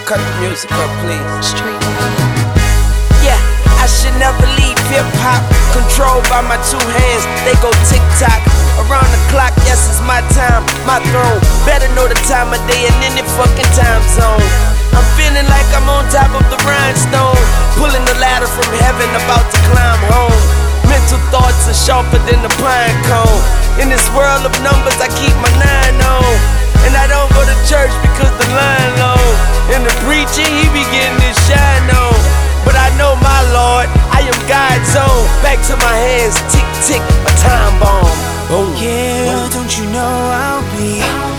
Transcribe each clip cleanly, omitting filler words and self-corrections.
Cut the music up, please. Straight. Yeah, I should never leave hip-hop. Controlled by my two hands, they go tick-tock. Around the clock, yes, it's my time, my throne. Better know the time of day and any fucking time zone. I'm feeling like I'm on top of the rhinestone, pulling the ladder from heaven, about to climb home. Mental thoughts are sharper than the pine cone. In this world of numbers, I keep my 9 on. And I don't go to church because the line long. And the preacher, he be getting his shine on. But I know my Lord, I am God's own. Back to my hands, tick, tick, a time bomb. Boom. Yeah, don't you know I'll be?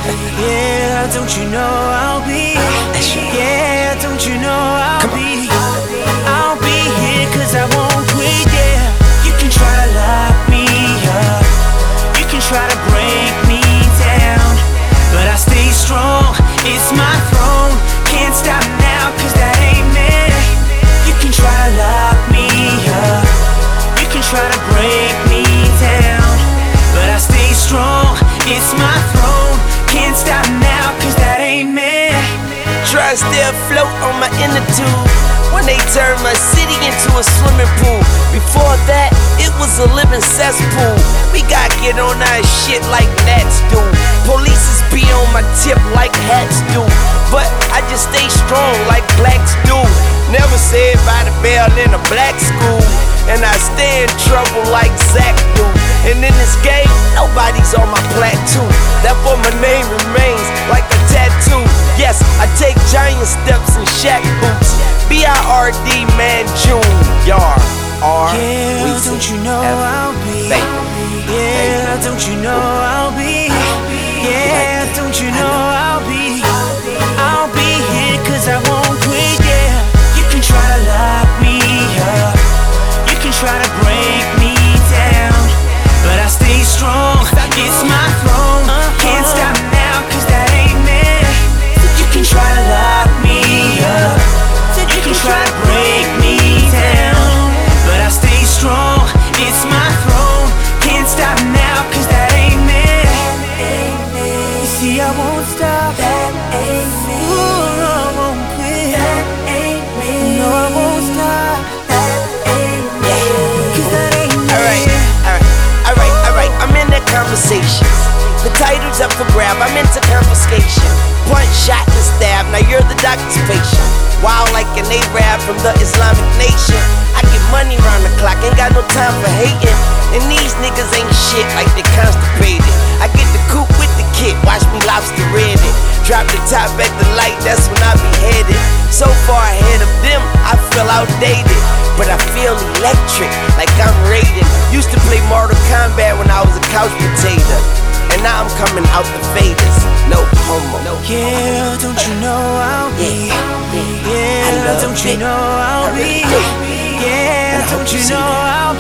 Yeah, don't you know I'll be? Yeah, don't you know I'll be? I'll be here 'cause I won't quit, yeah. You can try to lock me up, you can try to break me down, but I stay strong, it's my throne. Can't stop now 'cause that ain't me. You can try to lock me up, you can try to break me down, but I stay strong, it's my throne. Can't stop now 'cause that ain't me. Try to stay afloat on my inner tube when they turned my city into a swimming pool. Before that, it was a living cesspool. We gotta get on our shit like gnats do. Polices be on my tip like hats do, but I just stay strong like blacks do. Never said by the bell in a black school, and I stay in trouble like Zach do. And in this game, nobody's on my plateau. Therefore my name remains like a tattoo. Yes, I take giant steps in Shaq boots. B.I.R.D. man Jr. Yeah, don't you know I'll be? Yeah, don't you know I'll be? Yeah, don't you know I'll be? I'll be here 'cause I won't quit, yeah. You can try to lock me up, you can try to break me down, but I stay strong, it's my throne. Can't stop now 'cause that ain't me. You can try to lock me up, you can try to break me down, but I stay strong, it's my throne. Can't stop now 'cause that ain't me. You see I won't stop, that ain't me. Ooh, I won't quit, that ain't me. No, I won't stop, that ain't me. 'Cause that ain't me. Alright, I'm in that conversation. The title's up for grab, I'm into confiscation. Punch, shot, and stab, now you're the doctor's patient. Wild like an Arab from the Islamic nation. I get money round the clock, ain't got no time for hating. And these niggas ain't shit like they constipated. I get the coupe with the kit, watch me lobster red it. Drop the top at the light, that's when I be headed. So far ahead of them, I feel outdated, but I feel electric, like I'm rated. Used to play Mortal Kombat when I was a couch potato, and now I'm coming out the faders. No homo. Yeah, don't you know I'll be? Yeah, don't you know I'll be? Yeah, don't you know I'll